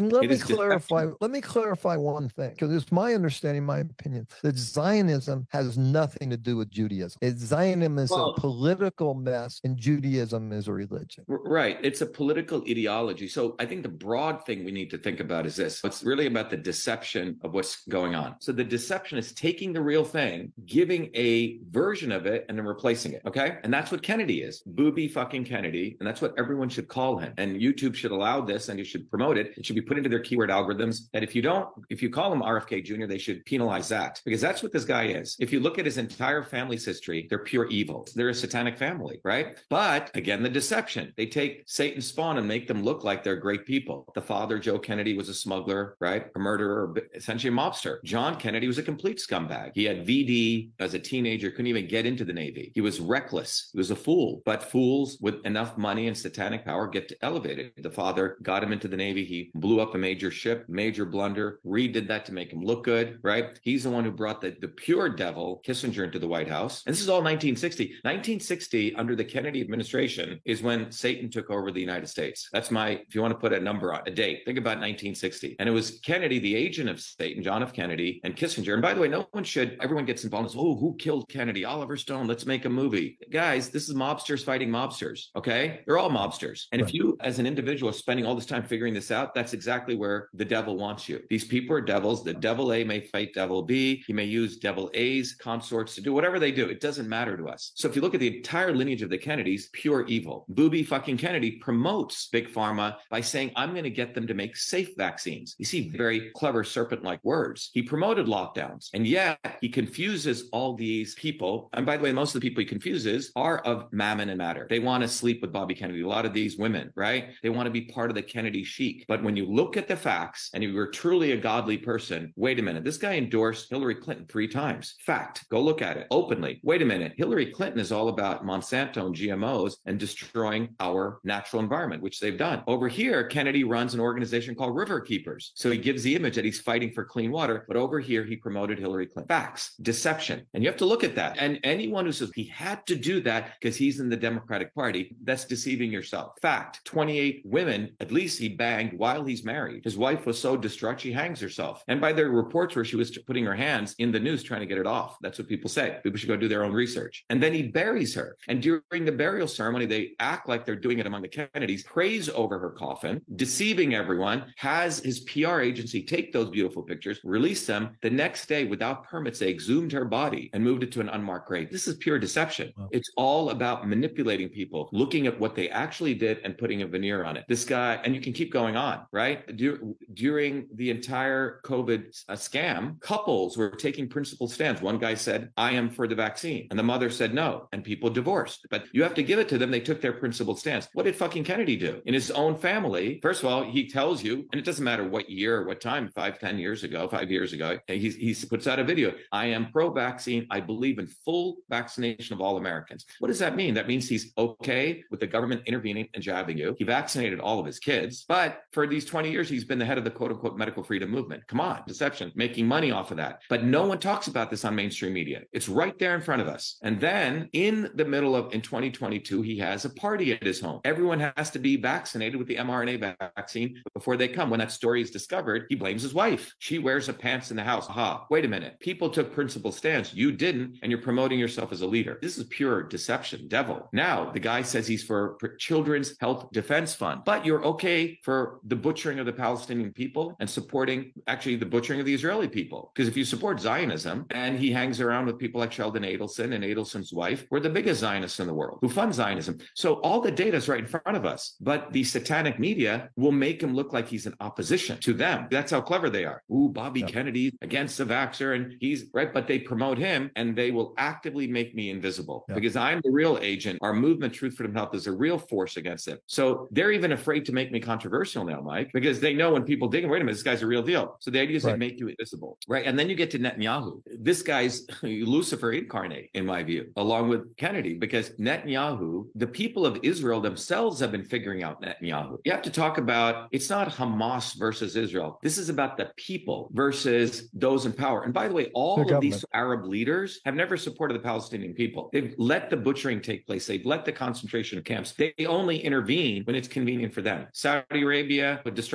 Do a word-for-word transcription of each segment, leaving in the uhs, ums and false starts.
And let It me is deception. clarify, let me clarify one thing, because it's my understanding, my opinion, that Zionism has nothing to do with Judaism. It, Zionism is Well, a political mess, and Judaism is a religion. R- Right. It's a political ideology. So I think the broad thing we need to think about is this. It's really about the deception of what's going on. So the deception is taking the real thing, giving a version of it, and then replacing it. Okay. And that's what Kennedy is. Booby fucking Kennedy. And that's what everyone should call him. And YouTube should allow this and you should promote it. It should be put into their keyword algorithms that if you don't, if you call him R F K Junior, they should penalize that, because that's what this guy is. If you look at his entire family's history, they're pure evil. They're a satanic family, right? But again, the deception. They take Satan's spawn and make them look like they're great people. The father, Joe Kennedy, was a smuggler, right? A murderer, essentially a mobster. John Kennedy was a complete scumbag. He had V D as a teenager, couldn't even get into the Navy. He was reckless. He was a fool. But fools with enough money and satanic power get elevated. The father got him into the Navy. He blew up a major ship, major blunder. Reed did that to make him look good, right? He's the one who brought the, the pure devil, Kissinger, into the White House. And this is all nineteen sixty. nineteen sixty, under the Kennedy administration, is when Satan took over the United States. That's my, if you want to put a number on a date, think about nineteen sixty. And it was Kennedy, the agent of Satan, John F. Kennedy, and Kissinger. And by the way, no one should, everyone gets involved in, oh, who killed Kennedy? Oliver Stone, let's make a movie. Guys, this is mobsters fighting mobsters, okay? They're all mobsters. And right. If you, as an individual, are spending all this time figuring this out, that's exactly where the devil wants you. These people are devils. The devil A may fight devil B. He may use devil A's consorts to do whatever they do. It doesn't matter to us. So if you look at the entire lineage of the Kennedys, pure evil. Booby fucking Kennedy promotes Big Pharma by saying, I'm going to get them to make safe vaccines. You see very clever serpent-like words. He promoted lockdowns, and yet he confuses all these people. And by the way, most of the people he confuses are of mammon and matter. They want to sleep with Bobby Kennedy. A lot of these women, right? They want to be part of the Kennedy chic. But when you look at the facts and you were truly a godly person, wait a minute, this guy endorsed Hillary Clinton three times. Fact, go look at it openly. Wait a minute, Hillary Clinton is all about Monsanto and G M Os and destroying our natural environment, which they've done. Over here, Kennedy runs an organization called River Keepers. So he gives the image that he's fighting for clean water, but over here, he promoted Hillary Clinton. Facts, deception. And you have to look at that. And anyone who says he had to do that because he's in the Democratic Party, that's deceiving yourself. Fact, twenty-eight women, at least he banged while he's married. His wife was so distraught, she hangs herself. And by the reports where she was putting her hands in the news trying to get it off, that's what people say. People should go do their own research. And then he buries her. And during the burial ceremony, they act like they're doing it among the Kennedys, prays over her coffin, deceiving everyone, has his P R agency take those beautiful pictures, release them. The next day, without permits, they exhumed her body and moved it to an unmarked grave. This is pure deception. Wow. It's all about manipulating people, looking at what they actually did and putting a veneer on it. This guy, and you can keep going on, right? Dur- during the entire COVID uh, scam, couples were taking principled stands. One guy said, I am for the vaccine. And the mother said no. And people divorced. But you have to give it to them. They took their principled stance. What did fucking Kennedy do? In his own family, first of all, he tells you, and it doesn't matter what year or what time, five, ten years ago, five years ago, he, he puts out a video. I am pro-vaccine. I believe in full vaccination of all Americans. What does that mean? That means he's okay with the government intervening and jabbing you. He vaccinated all of his kids. But for these twenty years, he's been the head of the quote-unquote medical freedom movement. Come on, deception, making money off of that. But no one talks about this on mainstream media. It's right there in front of us. And then in the middle of, in twenty twenty-two, he has a party at his home. Everyone has to be vaccinated with the mRNA vaccine before they come. When that story is discovered, he blames his wife. She wears her pants in the house. Aha, wait a minute. People took principled stance. You didn't, and you're promoting yourself as a leader. This is pure deception, devil. Now, the guy says he's for, for Children's Health Defense Fund, but you're okay for the butchering of the Palestinian people and supporting actually the butchering of the Israeli people. Because if you support Zionism, and he hangs around with people like Sheldon Adelson and Adelson's wife, we're the biggest Zionists in the world who fund Zionism. So all the data is right in front of us, but the satanic media will make him look like he's in opposition to them. That's how clever they are. Ooh, Bobby yep. Kennedy against the vaxxer, and he's right, but they promote him and they will actively make me invisible yep. because I'm the real agent. Our movement, Truth, Freedom, Health, is a real force against it. So they're even afraid to make me controversial now, Mike, because they know when people dig, wait a minute, this guy's a real deal. So the idea is right. they make you invisible, right? And then you get to Netanyahu. This guy's Lucifer incarnate, in my view, along with Kennedy, because Netanyahu, the people of Israel themselves have been figuring out Netanyahu. You have to talk about, it's not Hamas versus Israel. This is about the people versus those in power. And by the way, all the of these Arab leaders have never supported the Palestinian people. They've let the butchering take place. They've let the concentration camps. They only intervene when it's convenient for them. Saudi Arabia with destruction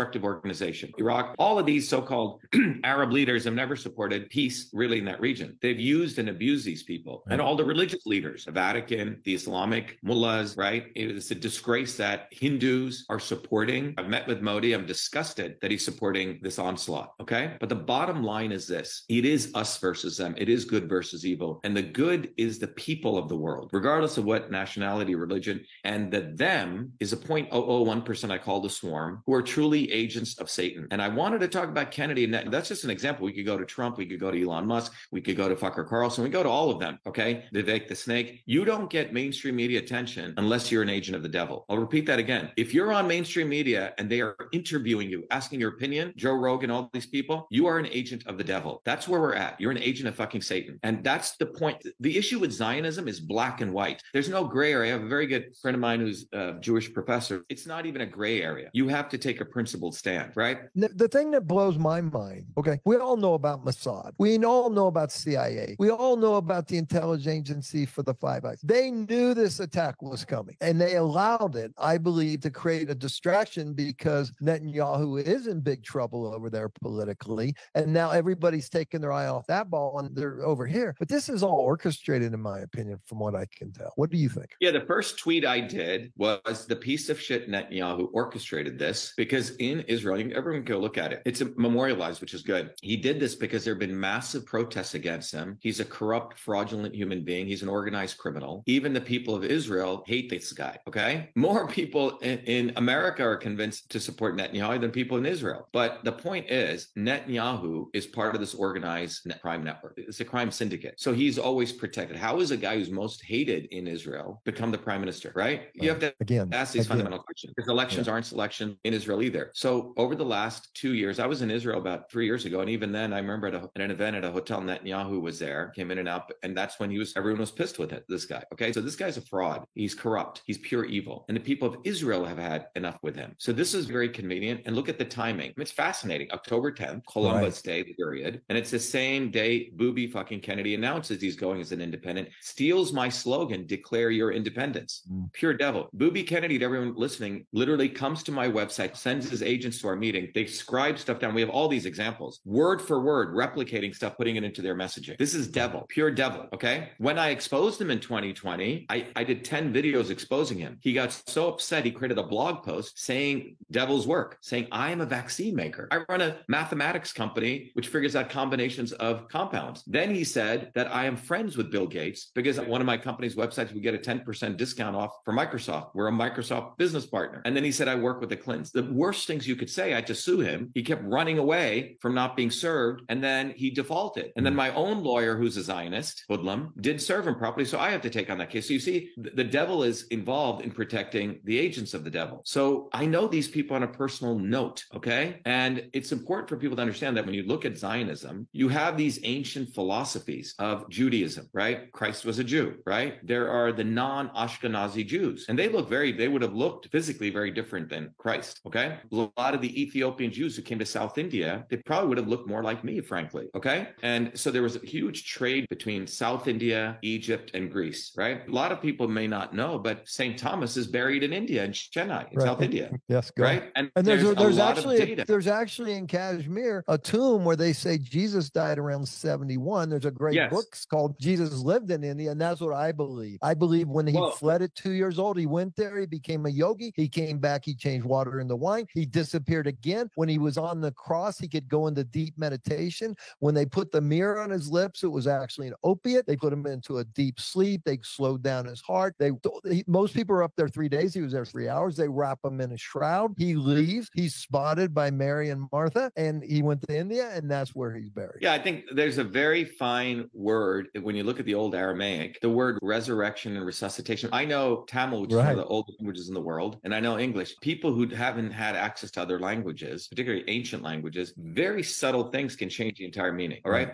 destructive organization. Iraq, all of these so-called Arab leaders have never supported peace really in that region. They've used and abused these people. And all the religious leaders, the Vatican, the Islamic mullahs, right? It's a disgrace that Hindus are supporting. I've met with Modi. I'm disgusted that he's supporting this onslaught, okay? But the bottom line is this. It is us versus them. It is good versus evil. And the good is the people of the world, regardless of what nationality, religion, and the them is a zero point zero zero one percent I call the swarm, who are truly agents of Satan. And I wanted to talk about Kennedy, and that, that's just an example. We could go to Trump, we could go to Elon Musk, we could go to Tucker Carlson, we go to all of them, okay? Vivek the Snake. You don't get mainstream media attention unless you're an agent of the devil. I'll repeat that again. If you're on mainstream media and they are interviewing you, asking your opinion, Joe Rogan, all these people, you are an agent of the devil. That's where we're at. You're an agent of fucking Satan. And that's the point. The issue with Zionism is black and white. There's no gray area. I have a very good friend of mine who's a Jewish professor. It's not even a gray area. You have to take a principled stand, right? The, the thing that blows my mind, okay, we all know about Mossad. We all know about C I A. We all know about the intelligence agency for the Five Eyes. They knew this attack was coming, and they allowed it, I believe, to create a distraction because Netanyahu is in big trouble over there politically, and now everybody's taking their eye off that ball and they're over here. But this is all orchestrated, in my opinion, from what I can tell. What do you think? Yeah, the first tweet I did was the piece of shit Netanyahu orchestrated this because in Israel, everyone can go look at it. It's memorialized, which is good. He did this because there have been massive protests against him. He's a corrupt, fraudulent human being. He's an organized criminal. Even the people of Israel hate this guy, okay? More people in, in America are convinced to support Netanyahu than people in Israel. But the point is, Netanyahu is part of this organized crime network. It's a crime syndicate. So he's always protected. How is a guy who's most hated in Israel become the prime minister, right? You have to again ask these again. fundamental questions because elections yeah. aren't selection in Israel either. So over the last two years, I was in Israel about three years ago. And even then I remember at, a, at an event at a hotel, Netanyahu was there, came in and out. And that's when he was, everyone was pissed with it, this guy. Okay. So this guy's a fraud. He's corrupt. He's pure evil. And the people of Israel have had enough with him. So this is very convenient. And look at the timing. I mean, it's fascinating. October tenth, Columbus right. Day, period. And it's the same day Booby fucking Kennedy announces he's going as an independent, steals my slogan, declare your independence. Mm. Pure devil. Booby Kennedy, to everyone listening, literally comes to my website, sends his agents to our meeting. They scribe stuff down. We have all these examples, word for word, replicating stuff, putting it into their messaging. This is devil, pure devil. Okay. When I exposed him in twenty twenty, I, I did ten videos exposing him. He got so upset, he created a blog post saying devil's work, saying I am a vaccine maker. I run a mathematics company which figures out combinations of compounds. Then he said that I am friends with Bill Gates because at one of my company's websites, we get a ten percent discount off for Microsoft. We're a Microsoft business partner. And then he said, I work with the Clintons. The worst things you could say, I had to sue him. He kept running away from not being served. And then he defaulted. And then my own lawyer, who's a Zionist, Hoodlum, did serve him properly. So I have to take on that case. So you see, the devil is involved in protecting the agents of the devil. So I know these people on a personal note, okay? And it's important for people to understand that when you look at Zionism, you have these ancient philosophies of Judaism, right? Christ was a Jew, right? There are the non-Ashkenazi Jews, and they look very, they would have looked physically very different than Christ, okay? A lot of the Ethiopian Jews who came to South India, they probably would have looked more like me, frankly, okay? And so there was a huge trade between South India, Egypt, and Greece, right? A lot of people may not know, but Saint Thomas is buried in India, in Chennai, in right. South India. Yes, go right? And, and there's, there's, there's actually a, there's actually in Kashmir a tomb where they say Jesus died around seventy-one. There's a great yes. book called Jesus Lived in India, and that's what I believe. I believe when he Whoa. fled at two years old, he went there, he became a yogi, he came back, he changed water into wine, he disappeared again. When he was on the cross, he could go into deep meditation. When they put the mirror on his lips, it was actually an opiate. They put him into a deep sleep. They slowed down his heart. They he, most people are up there three days. He was there three hours. They wrap him in a shroud. He leaves. He's spotted by Mary and Martha, and he went to India, and that's where he's buried. Yeah, I think there's a very fine word when you look at the old Aramaic, the word resurrection and resuscitation. I know Tamil, which right. is one of the oldest languages in the world, and I know English. People who haven't had access to other languages, particularly ancient languages, very subtle things can change the entire meaning. All right, right. But it's a long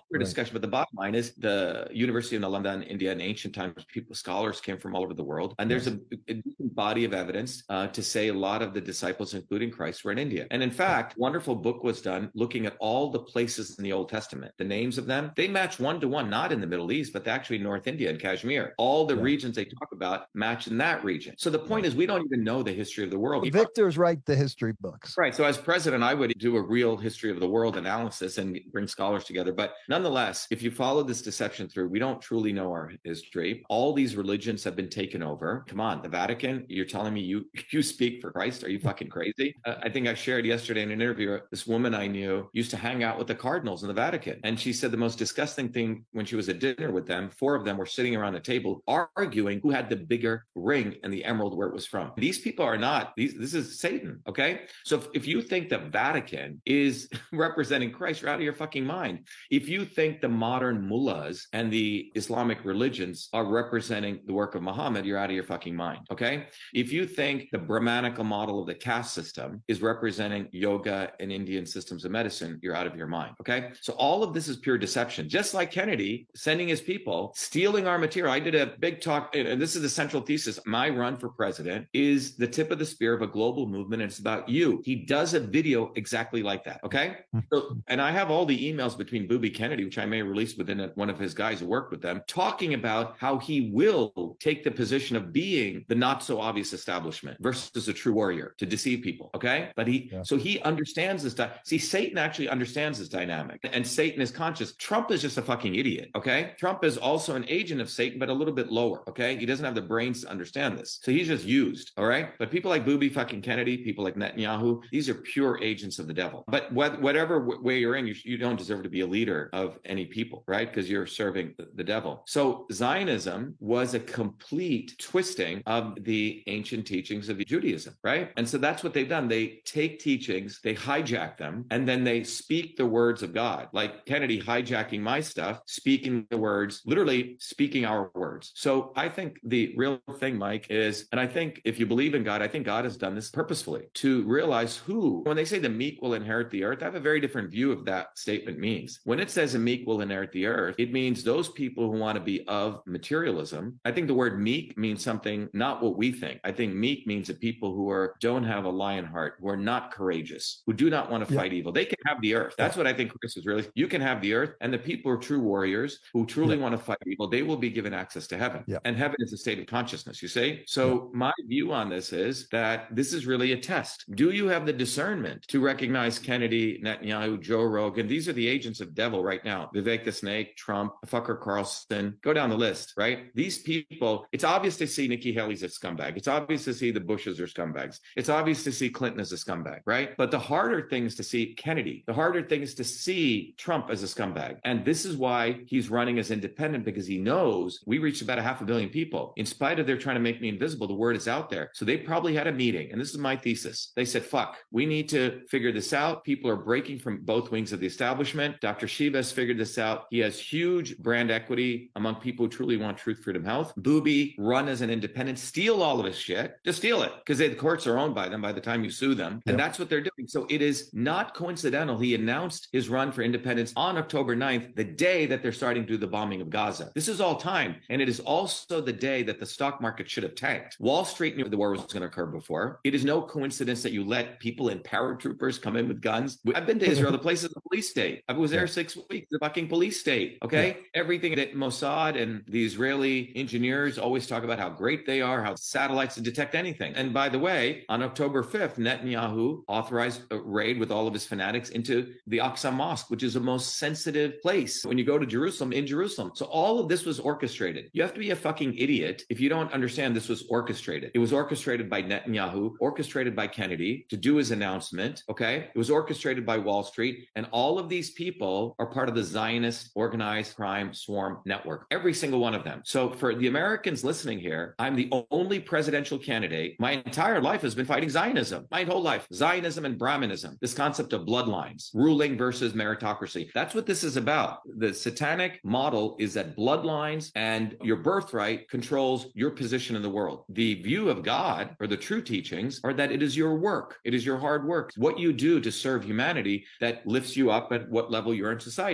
right. discussion, but the bottom line is the University of Nalanda in India in ancient times, people, scholars came from all over the world. And there's Yes. a, a decent body of evidence uh, to say a lot of the disciples, including Christ, were in India. And in fact, wonderful book was done looking at all the places in the Old Testament, the names of them, they match one to one, not in the Middle East, but actually North India and Kashmir. All the Yeah. regions they talk about match in that region. So the point is, we don't even know the history of the world. Victors write the history books. Right. So as president, I would do a real history of the world analysis and bring scholars together. But nonetheless, if you follow this deception through, we don't truly know our history. All these religions have been taken over. Come on, the Vatican, you're telling me you you speak for Christ? Are you fucking crazy? Uh, I think I shared yesterday in an interview, this woman I knew used to hang out with the cardinals in the Vatican. And she said the most disgusting thing when she was at dinner with them, four of them were sitting around the table arguing who had the bigger ring and the emerald where it was from. These people are not, these, this is Satan, okay? So if, if you think the Vatican is representing Christ, you're out of your fucking mind. If you think the modern mullahs and the Islamic religions are representing the work of Muhammad, you're out of your fucking mind, okay? If you think the Brahmanical model of the caste system is representing yoga and Indian systems of medicine, you're out of your mind, okay? So all of this is pure deception. Just like Kennedy sending his people, stealing our material. I did a big talk, and this is the central thesis. My run for president is the tip of the spear of a global movement, and it's about you. He does a video exactly like that, okay? So, and I have all the emails between Booby Kennedy, which I may release within a, one of his guys who worked with them, talking about how he will take the position of being the not so obvious establishment versus a true warrior to deceive people, okay? But he, yeah. so he understands this. Di- See, Satan actually understands this dynamic, and Satan is conscious. Trump is just a fucking idiot, okay? Trump is also an agent of Satan, but a little bit lower, okay? He doesn't have the brains to understand this. So he's just used, all right? But people like Booby fucking Kennedy, people like Netanyahu, these are pure agents of the devil. But wh- whatever w- way you're in, you, you don't deserve to be a leader of any people, right? Because you're serving the, the devil. So Zionism was a complete twisting of the ancient teachings of Judaism, right? And so that's what they've done. They take teachings, they hijack them, and then they speak the words of God. Like Kennedy hijacking my stuff, speaking the words, literally speaking our words. So I think the real thing, Mike, is, and I think if you believe in God, I think God has done this purposefully to realize who, when they say the meek will inherit the earth, I have a very different view of that statement means. When it says a meek will inherit the earth, it means those people who want to be of materialism. I think the word meek means something, not what we think. I think meek means the people who are, don't have a lion heart, who are not courageous, who do not want to fight yeah. evil. They can have the earth. That's what I think Chris is really, you can have the earth, and the people who are true warriors who truly yeah. want to fight evil, they will be given access to heaven. Yeah. And heaven is a state of consciousness, you see? So yeah. my view on this is that this is really a test. Do you have the discernment to recognize Kennedy, Netanyahu, Joe Rogan? These are the agents of devil right now. Vivek the Snake, Trump, Fucker Carlson, go down the list, right? These people, it's obvious to see Nikki Haley's a scumbag. It's obvious to see the Bushes are scumbags. It's obvious to see Clinton as a scumbag, right? But the harder thing is to see Kennedy. The harder thing is to see Trump as a scumbag. And this is why he's running as independent, because he knows we reached about a half a billion people. In spite of their trying to make me invisible, the word is out there. So they probably had a meeting. And this is my thesis. They said, fuck, we need to figure this out. People are breaking from both wings of the establishment. Doctor Shiva has figured this out. He has huge brand equity among people who truly want truth, freedom, health. Booby, run as an independent, steal all of his shit. Just steal it, because the courts are owned by them by the time you sue them. And yep. that's what they're doing. So it is not coincidental. He announced his run for independence on October ninth, the day that they're starting to do the bombing of Gaza. This is all time. And it is also the day that the stock market should have tanked. Wall Street knew the war was going to occur before. It is no coincidence that you let people in paratroopers come in with guns. I've been to Israel. The place is a police state. I was there yeah. six weeks, the fucking police state. Okay. Yeah. Everything that Mossad and the Israeli engineers always talk about how great they are, how satellites to detect anything. And by the way, on October fifth, Netanyahu authorized a raid with all of his fanatics into the Aqsa Mosque, which is the most sensitive place when you go to Jerusalem, in Jerusalem. So all of this was orchestrated. You have to be a fucking idiot if you don't understand this was orchestrated. It was orchestrated by Netanyahu, orchestrated by Kennedy to do his announcement, okay? It was orchestrated by Wall Street, and all of these people are part of the Zionist organized crime swarm network, every single one of them. So for the Americans listening here, I'm the only presidential candidate. My entire life has been fighting Zionism, my whole life. Zionism and Brahmanism, this concept of bloodlines, ruling versus meritocracy. That's what this is about. The satanic model is that bloodlines and your birthright controls your position in the world. The view of God, or the true teachings, are that it is your work. It is your hard work. What you do to serve humanity that lifts you up at what level you're in society.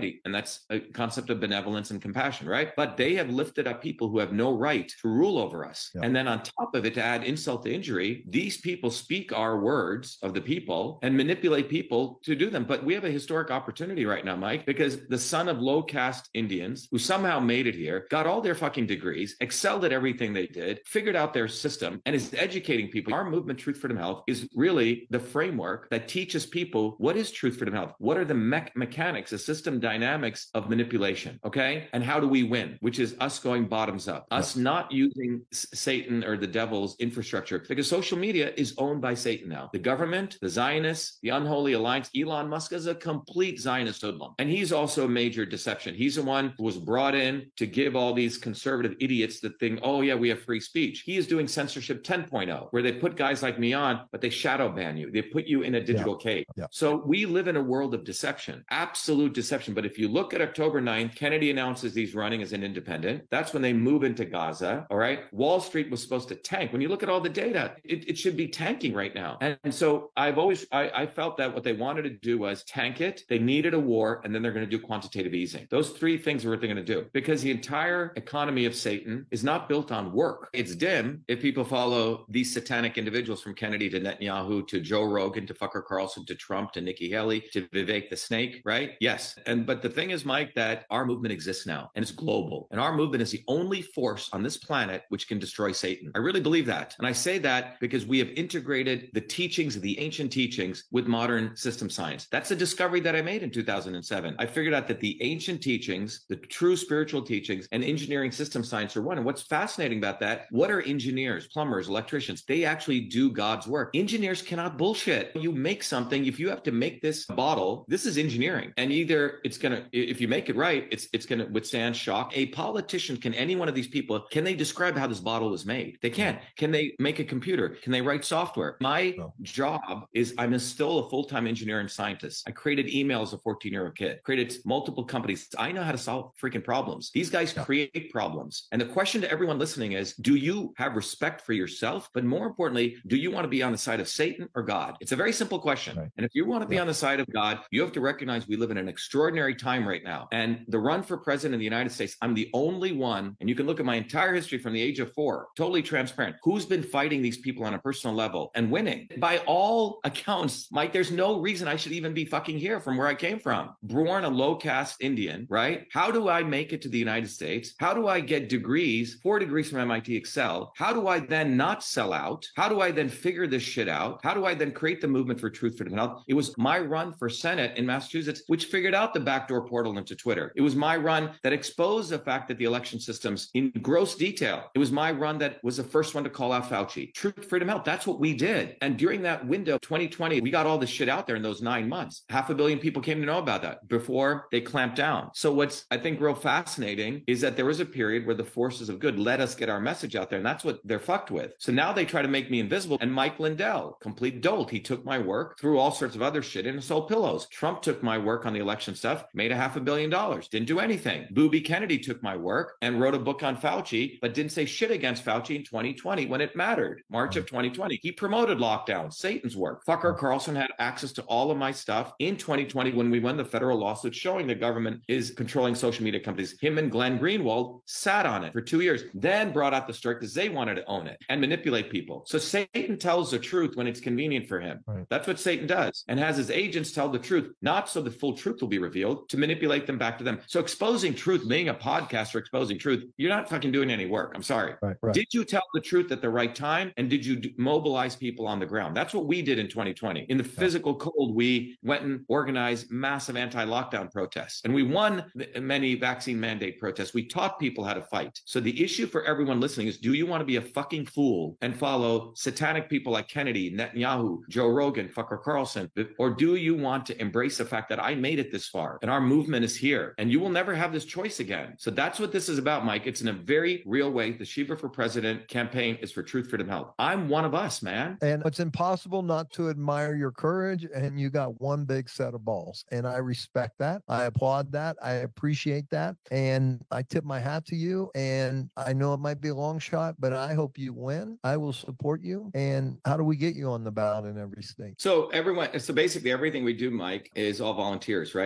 society. And that's a concept of benevolence and compassion, right? But they have lifted up people who have no right to rule over us. Yeah. And then on top of it, to add insult to injury, these people speak our words of the people and manipulate people to do them. But we have a historic opportunity right now, Mike, because the son of low caste Indians who somehow made it here, got all their fucking degrees, excelled at everything they did, figured out their system, and is educating people. Our movement, Truth, Freedom, Health, is really the framework that teaches people what is truth, freedom, health, what are the me- mechanics, the system dynamics of manipulation, okay? And how do we win, which is us going bottoms up, us not using Satan or the devil's infrastructure, because social media is owned by Satan now. The government, the Zionists, the unholy alliance, Elon Musk is a complete Zionist hoodlum. And he's also a major deception. He's the one who was brought in to give all these conservative idiots that think, oh yeah, we have free speech. He is doing censorship ten point oh, where they put guys like me on, but they shadow ban you. They put you in a digital yeah. cage. Yeah. So we live in a world of deception, absolute deception. But if you look at October ninth, Kennedy announces he's running as an independent. That's when they move into Gaza, all right? Wall Street was supposed to tank. When you look at all the data, it, it should be tanking right now. And, and so I've always, I, I felt that what they wanted to do was tank it. They needed a war, and then they're going to do quantitative easing. Those three things are what they're going to do, because the entire economy of Satan is not built on work. It's dim if people follow these satanic individuals from Kennedy to Netanyahu to Joe Rogan to Fucker Carlson to Trump to Nikki Haley to Vivek the Snake, right? Yes. And but the thing is, Mike, that our movement exists now and it's global. And our movement is the only force on this planet which can destroy Satan. I really believe that. And I say that because we have integrated the teachings of the ancient teachings with modern system science. That's a discovery that I made in two thousand seven. I figured out that the ancient teachings, the true spiritual teachings, and engineering system science are one. And what's fascinating about that, what are engineers, plumbers, electricians? They actually do God's work. Engineers cannot bullshit. You make something, if you have to make this bottle, this is engineering. And either it's going to, if you make it right, it's it's going to withstand shock. A politician, can any one of these people, can they describe how this bottle was made? They can't. Can they make a computer? Can they write software? My no. job is, I'm a, still a full-time engineer and scientist. I created email as a fourteen-year-old kid, created multiple companies. I know how to solve freaking problems. These guys yeah. create problems. And the question to everyone listening is, do you have respect for yourself? But more importantly, do you want to be on the side of Satan or God? It's a very simple question. Right. And if you want to be yeah. on the side of God, you have to recognize we live in an extraordinary time right now. And the run for president of the United States, I'm the only one, and you can look at my entire history from the age of four, totally transparent, who's been fighting these people on a personal level and winning. By all accounts, Mike, there's no reason I should even be fucking here from where I came from. Born a low caste Indian, right? How do I make it to the United States? How do I get degrees, four degrees from M I T Excel? How do I then not sell out? How do I then figure this shit out? How do I then create the movement for truth, freedom, and health? It was my run for Senate in Massachusetts, which figured out the backdoor portal into Twitter. It was my run that exposed the fact that the election system's in gross detail. It was my run that was the first one to call out Fauci. Truth, freedom, health. That's what we did. And during that window, twenty twenty, we got all this shit out there in those nine months. Half a billion people came to know about that before they clamped down. So what's, I think, real fascinating is that there was a period where the forces of good let us get our message out there. And that's what they're fucked with. So now they try to make me invisible. And Mike Lindell, complete dolt. He took my work, threw all sorts of other shit in and sold pillows. Trump took my work on the election stuff, made a half a billion dollars, didn't do anything. Booby Kennedy took my work and wrote a book on Fauci, but didn't say shit against Fauci in twenty twenty when it mattered. March of twenty twenty. He promoted lockdown, Satan's work. Fucker Carlson had access to all of my stuff in twenty twenty when we won the federal lawsuit showing the government is controlling social media companies. Him and Glenn Greenwald sat on it for two years, then brought out the story because they wanted to own it and manipulate people. So Satan tells the truth when it's convenient for him. Right. That's what Satan does, and has his agents tell the truth, not so the full truth will be revealed, to manipulate them back to them. So exposing truth, being a podcaster, exposing truth, you're not fucking doing any work. I'm sorry. Right, right. Did you tell the truth at the right time? And did you d- mobilize people on the ground? That's what we did in twenty twenty. In the physical cold, we went and organized massive anti-lockdown protests, and we won many vaccine mandate protests. We taught people how to fight. So the issue for everyone listening is, do you want to be a fucking fool and follow satanic people like Kennedy, Netanyahu, Joe Rogan, Fucker Carlson, or do you want to embrace the fact that I made it this far and our movement is here and you will never have this choice again? So that's what this is about, Mike. It's in a very real way. The Shiva for President campaign is for truth, freedom, health. I'm one of us, man. And it's impossible not to admire your courage, and you got one big set of balls. And I respect that. I applaud that. I appreciate that. And I tip my hat to you. And I know it might be a long shot, but I hope you win. I will support you. And how do we get you on the ballot in every state? So everyone, so basically everything we do, Mike, is all volunteers, right? So the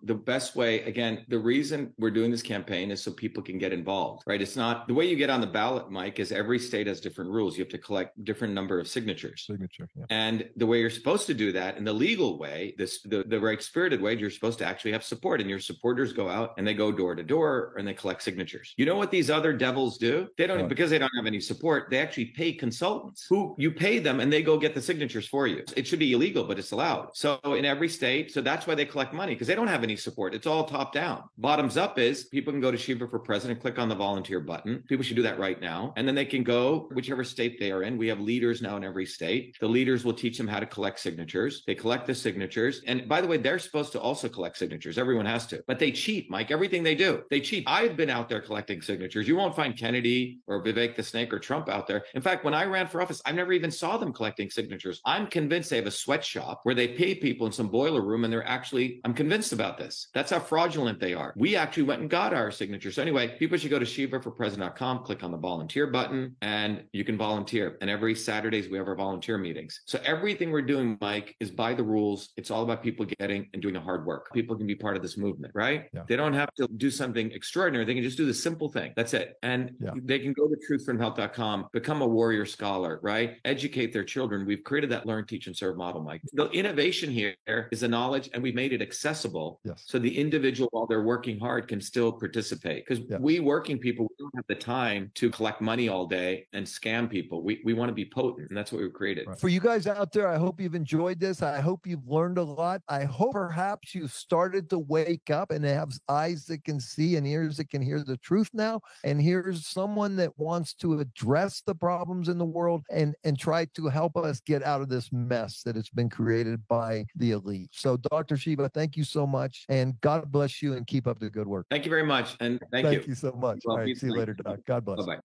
the best way, again, the reason we're doing this campaign is so people can get involved, right? It's not the way you get on the ballot, Mike, is every state has different rules. You have to collect different number of signatures. Signature. Yeah. And the way you're supposed to do that in the legal way, this the, the right spirited way, you're supposed to actually have support, and your supporters go out and they go door to door and they collect signatures. You know what these other devils do? They don't, What? because they don't have any support, they actually pay consultants who you pay them and they go get the signatures for you. It should be illegal, but it's allowed. So in every state, so that's why they collect money, because they don't have any support. It's all top down. Bottoms up is people can go to Shiva for President, click on the volunteer button. People should do that right now. And then they can go whichever state they are in. We have leaders now in every state. The leaders will teach them how to collect signatures. They collect the signatures. And by the way, they're supposed to also collect signatures. Everyone has to, but they cheat, Mike. Everything they do, they cheat. I've been out there collecting signatures. You won't find Kennedy or Vivek the Snake or Trump out there. In fact, when I ran for office, I never even saw them collecting signatures. I'm convinced they have a sweatshop where they pay people in some boiler room and they're actually, I'm convinced about this. That's how fraudulent they are. We actually went and got our signatures. So anyway, people should go to shiva for president dot com, click on the volunteer button, and you can volunteer. And every Saturdays, we have our volunteer meetings. So everything we're doing, Mike, is by the rules. It's all about people getting and doing the hard work. People can be part of this movement, right? Yeah. They don't have to do something extraordinary. They can just do the simple thing. That's it. And Yeah. they can go to truth from health dot com, become a warrior scholar, right? Educate their children. We've created that learn, teach, and serve model, Mike. The innovation here is the knowledge, and we made it accessible. Yes. So the individual, while they're working hard, can still participate. Because Yeah. we working people, we don't have the time to collect money all day and scam people. We we want to be potent, and that's what we've created. For you guys out there, I hope you've enjoyed this. I hope you've learned a lot. I hope perhaps you've started to wake up and have eyes that can see and ears that can hear the truth now. And here's someone that wants to address the problems in the world and, and try to help us get out of this mess that has been created by the elite. So, Doctor Shiva, thank you so much. And God bless you and keep up the good work. Thank you very much. And thank, Thank you. you so much. Well, All right. peace See you and later, light. Doc. God bless. Bye-bye.